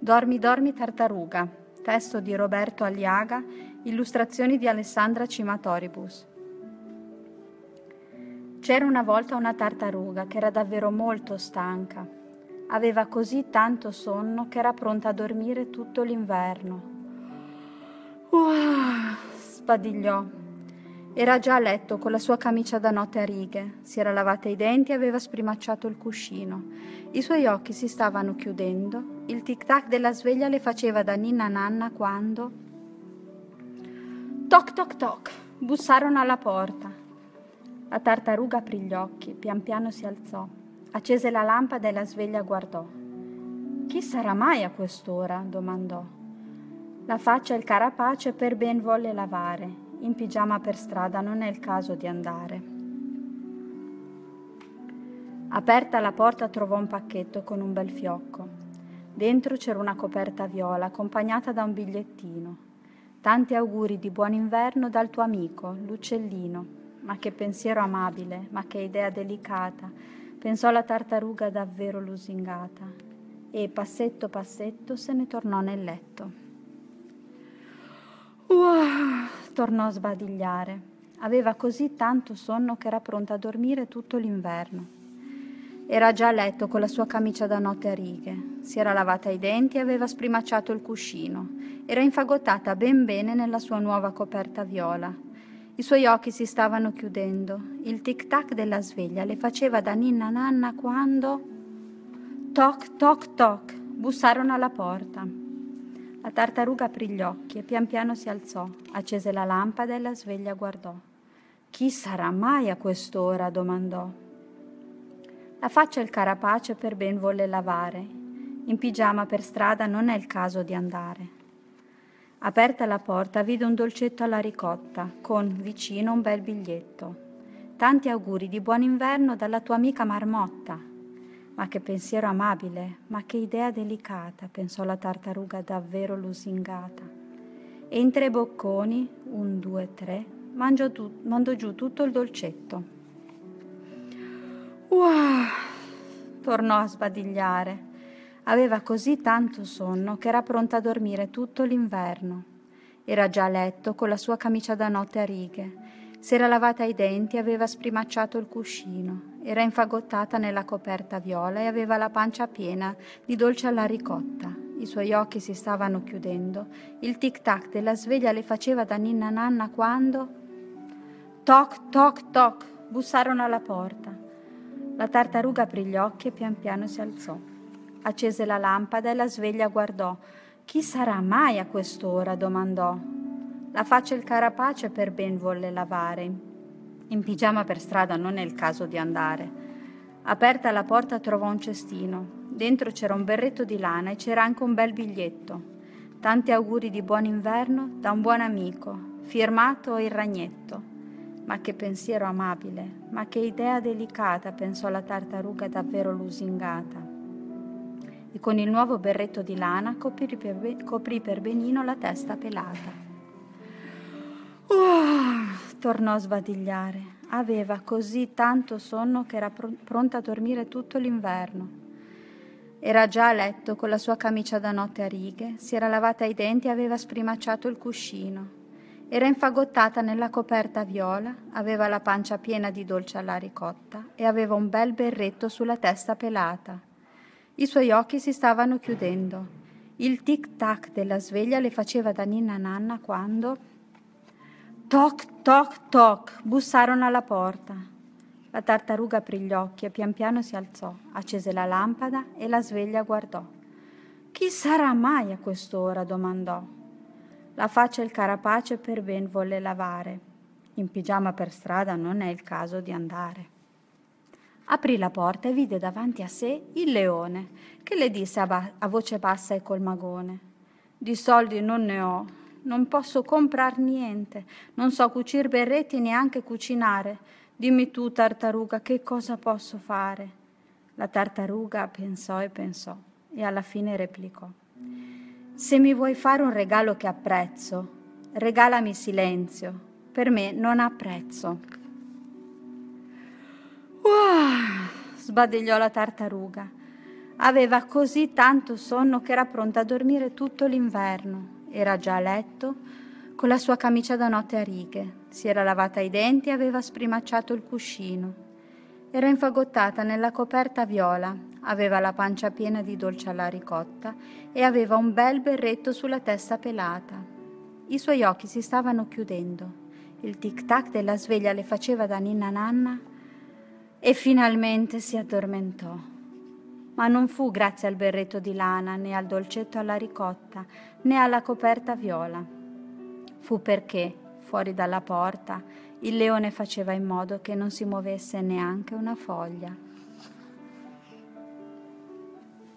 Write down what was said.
Dormi, dormi tartaruga, testo di Roberto Aliaga, illustrazioni di Alessandra Cimatoribus. C'era una volta una tartaruga che era davvero molto stanca. Aveva così tanto sonno che era pronta a dormire tutto l'inverno. Sbadigliò. Era già a letto con la sua camicia da notte a righe, si era lavata i denti e aveva sprimacciato il cuscino. I suoi occhi si stavano chiudendo, il tic-tac della sveglia le faceva da ninna nanna quando... Toc toc toc, bussarono alla porta. La tartaruga aprì gli occhi, pian piano si alzò, accese la lampada e la sveglia guardò. Chi sarà mai a quest'ora? Domandò. La faccia e il carapace per ben volle lavare. In pigiama per strada non è il caso di andare. Aperta la porta trovò un pacchetto con un bel fiocco. Dentro c'era una coperta viola accompagnata da un bigliettino. Tanti auguri di buon inverno dal tuo amico, l'uccellino. Ma che pensiero amabile, ma che idea delicata, pensò la tartaruga davvero lusingata. E passetto passetto se ne tornò nel letto. Tornò a sbadigliare. Aveva così tanto sonno che era pronta a dormire tutto l'inverno. Era già a letto con la sua camicia da notte a righe. Si era lavata i denti e aveva sprimacciato il cuscino. Era infagottata ben bene nella sua nuova coperta viola. I suoi occhi si stavano chiudendo. Il tic-tac della sveglia le faceva da ninna nanna quando... Toc, toc, toc, bussarono alla porta. La tartaruga aprì gli occhi e pian piano si alzò, accese la lampada e la sveglia guardò. Chi sarà mai a quest'ora? Domandò. La faccia e il carapace per ben volle lavare. In pigiama per strada non è il caso di andare. Aperta la porta vide un dolcetto alla ricotta, con vicino un bel biglietto. Tanti auguri di buon inverno dalla tua amica Marmotta. Ma che pensiero amabile, ma che idea delicata, pensò la tartaruga davvero lusingata. E in 3 bocconi, 1, 2, 3, mandò giù tutto il dolcetto. Tornò a sbadigliare. Aveva così tanto sonno che era pronta a dormire tutto l'inverno. Era già a letto con la sua camicia da notte a righe. Si era lavata i denti e aveva sprimacciato il cuscino. Era infagottata nella coperta viola e aveva la pancia piena di dolce alla ricotta. I suoi occhi si stavano chiudendo. Il tic-tac della sveglia le faceva da ninna nanna quando... Toc, toc, toc, bussarono alla porta. La tartaruga aprì gli occhi e pian piano si alzò. Accese la lampada e la sveglia guardò. Chi sarà mai a quest'ora? Domandò. La faccia e il carapace per ben volle lavare. In pigiama per strada non è il caso di andare. Aperta la porta trovò un cestino. Dentro c'era un berretto di lana e c'era anche un bel biglietto. Tanti auguri di buon inverno da un buon amico, firmato Il Ragnetto. Ma che pensiero amabile, ma che idea delicata, pensò la tartaruga davvero lusingata. E con il nuovo berretto di lana coprì per benino la testa pelata. Tornò a sbadigliare. Aveva così tanto sonno che era pronta a dormire tutto l'inverno. Era già a letto con la sua camicia da notte a righe, si era lavata i denti e aveva sprimacciato il cuscino. Era infagottata nella coperta viola, aveva la pancia piena di dolce alla ricotta e aveva un bel berretto sulla testa pelata. I suoi occhi si stavano chiudendo. Il tic-tac della sveglia le faceva da ninna nanna quando... Toc, toc, toc, bussarono alla porta. La tartaruga aprì gli occhi e pian piano si alzò, accese la lampada e la sveglia guardò. Chi sarà mai a quest'ora? Domandò. La faccia e il carapace per ben volle lavare. In pigiama per strada non è il caso di andare. Aprì la porta e vide davanti a sé il leone, che le disse a voce bassa e col magone. Di soldi non ne ho. Non posso comprar niente, non so cucir berretti neanche cucinare. Dimmi tu, tartaruga, che cosa posso fare? La tartaruga pensò e pensò e alla fine replicò. Se mi vuoi fare un regalo che apprezzo, regalami silenzio, per me non ha prezzo. Sbadigliò la tartaruga. Aveva così tanto sonno che era pronta a dormire tutto l'inverno. Era già a letto con la sua camicia da notte a righe. Si era lavata i denti e aveva sprimacciato il cuscino. Era infagottata nella coperta viola, aveva la pancia piena di dolce alla ricotta e aveva un bel berretto sulla testa pelata. I suoi occhi si stavano chiudendo. Il tic-tac della sveglia le faceva da ninna nanna e finalmente si addormentò. Ma non fu grazie al berretto di lana, né al dolcetto alla ricotta, né alla coperta viola. Fu perché, fuori dalla porta, il leone faceva in modo che non si muovesse neanche una foglia.